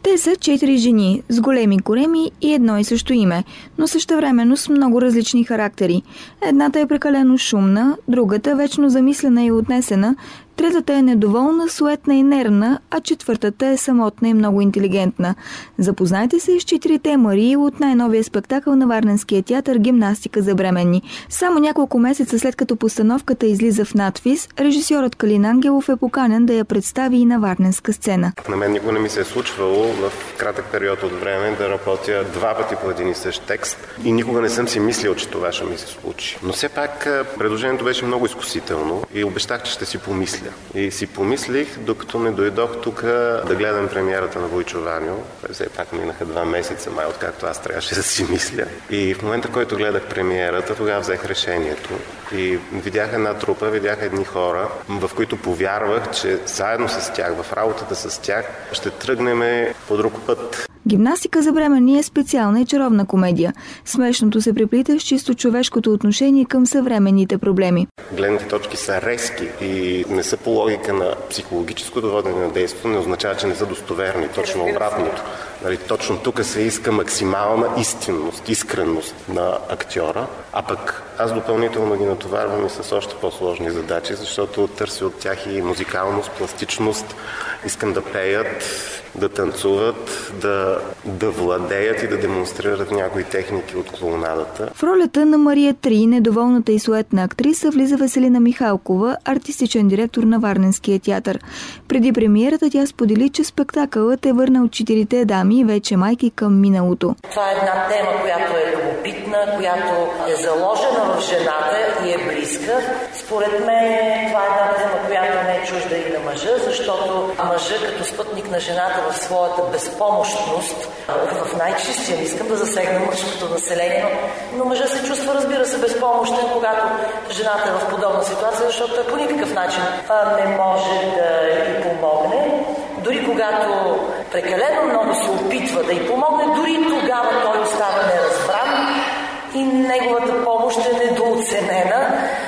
Те са 4 жени, с големи кореми и едно и също име, но същевременно с много различни характери. Едната е прекалено шумна, другата вечно замислена и отнесена, третата е недоволна, суетна и нервна, а четвъртата е самотна и много интелигентна. Запознайте се с 4-те Марии от най-новия спектакъл на Варненския театър «Гимнастика за бременни». Само няколко месеца след като постановката излиза в надпис, режисьорът Калин Ангелов е поканен да я представи и на варненска сцена. На мен никога не ми се е случвало в кратък период от време да работя 2 пъти по един и същ текст и никога не съм си мислил, че това ще ми се случи. Но все пак предложението беше много изкусително и обещах, че ще си помисля. И си помислих, докато не дойдох тук да гледам премиерата на Войчо Ваньо. Все пак минаха 2 месеца, май откакто аз трябваше да си мисля. И в момента, в който гледах премиерата, тогава взех решението. И видях една трупа, видях едни хора, в които повярвах, че заедно с тях, в работата с тях, ще тръгнем по друг път. Гимнастика за бременни е специална и чаровна комедия. Смешното се преплита с чисто човешкото отношение към съвременните проблеми. Гледните точки са резки и не са по логика на психологическото водене на действието, не означава, че не са достоверни. Точно обратното. Точно тук се иска максимална истинност, искренност на актьора, а пък аз допълнително ги натоварвам и с още по-сложни задачи, защото търся от тях и музикалност, пластичност, искам да пеят, да танцуват, да владеят и да демонстрират някои техники от клоунадата. В ролята на Мария Три, недоволната и суетна актриса, влиза Веселина Михалкова, артистичен директор на Варненския театър. Преди премиерата тя сподели, че спектакълът е върнал 4-те дами и вече майки към миналото. Това е една тема, която е любопитна, която е заложена в жената и е близка. Според мен това е една тема, която не е чужда и на мъжа, защото мъжа като спътник на жената в своята безпомощност, в най-чистия, не искам да засегна мъжкото население, но мъжа се чувства, разбира се, безпомощен, когато жената е в подобна ситуация, защото по никакъв начин не може да й помогне. Дори когато прекалено много се опитва да й помогне, дори тогава той остава неразбран и неговата помощ е недооценена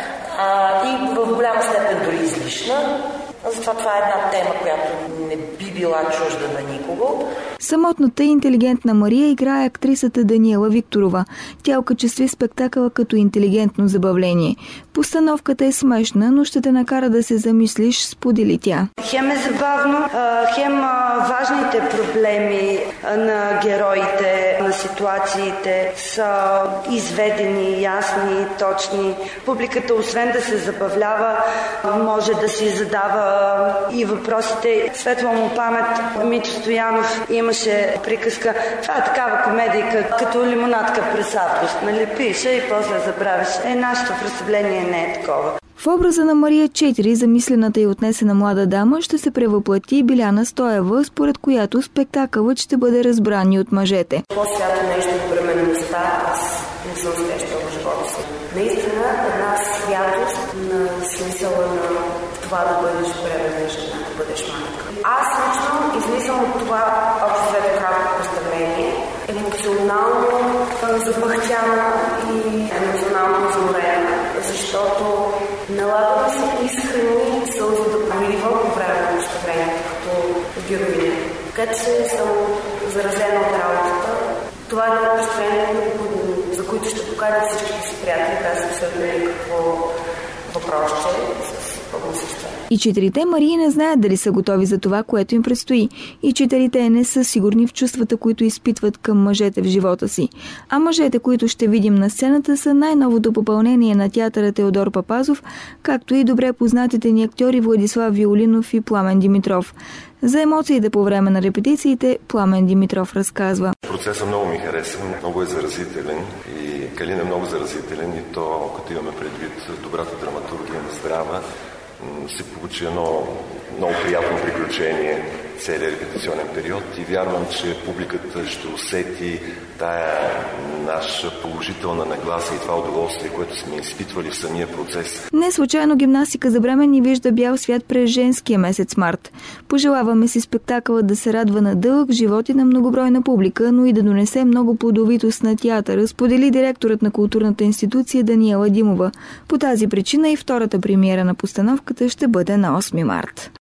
и в голяма степен дори излишна. Затова това е една тема, която не би била чужда на никого. Самотната и интелигентна Мария играе актрисата Даниела Викторова. Тя окачестви спектакъла като интелигентно забавление. Постановката е смешна, но ще те накара да се замислиш, сподели тя. Хем е забавно, хем важните проблеми на героите, на ситуациите са изведени, ясни, точни. Публиката, освен да се забавлява, може да си задава и въпросите. Светла му памет, Митьо Стоянов имаше приказка. Това е такава комедия, като лимонадка през август. Нали, пише и после забравиш. Нашето представление не е такова. В образа на Мария 4, замислената и отнесена млада дама, ще се превъплати Биляна Стоева, според която спектакълът ще бъде разбран и от мъжете. По-свято нещо в бременността, аз не съм срещала в живота си. Наистина една святост на смисъла на това да бъдеш бременна жена, да бъдеш майка. Аз лично излизам от това общо взето кратко представление, емоционално запъхтяна и емоционално изморена, защото налага да се искрени сълзи да проливам по време на представлението като героиня. Така че съм заразена от работата. Това е едно представление, за които ще покажа всичките си приятели, да се абсолютно никакво въпросче с пълносъща. И 4-те Марии не знаят дали са готови за това, което им предстои. И 4-те не са сигурни в чувствата, които изпитват към мъжете в живота си. А мъжете, които ще видим на сцената, са най-новото попълнение на театъра Теодор Папазов, както и добре познатите ни актьори Владислав Виолинов и Пламен Димитров. За емоциите по време на репетициите Пламен Димитров разказва. Процесът много ми хареса, много е заразителен и Калин е много заразителен и то, като имаме предвид добрата драматургия на здрава, се получи едно много приятно приключение целият репетиционен период и вярвам, че публиката ще усети тая наша положителна нагласа и това удоволствие, което сме изпитвали в самия процес. Не случайно Гимнастика за бременни вижда бял свят през женския месец март. Пожелаваме си спектакълът да се радва на дълъг живот и на многобройна публика, но и да донесе много плодовитост на театъра, сподели директорът на културната институция Даниела Димова. По тази причина и втората премиера на постановката ще бъде на 8 март.